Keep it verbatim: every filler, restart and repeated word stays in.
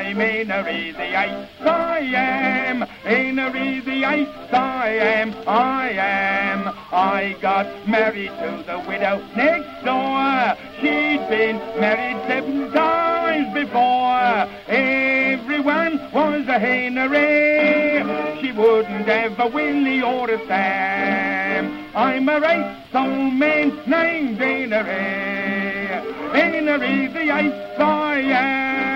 I'm Ainery the Eighth, I am. Ainery the Eighth, I am, I am. I got married to the widow next door. She'd been married seven times before. Everyone was a Ainery. She wouldn't have a Willie or a Sam. I'm a eighth old man named Ainery. Ainery the Eighth, I am.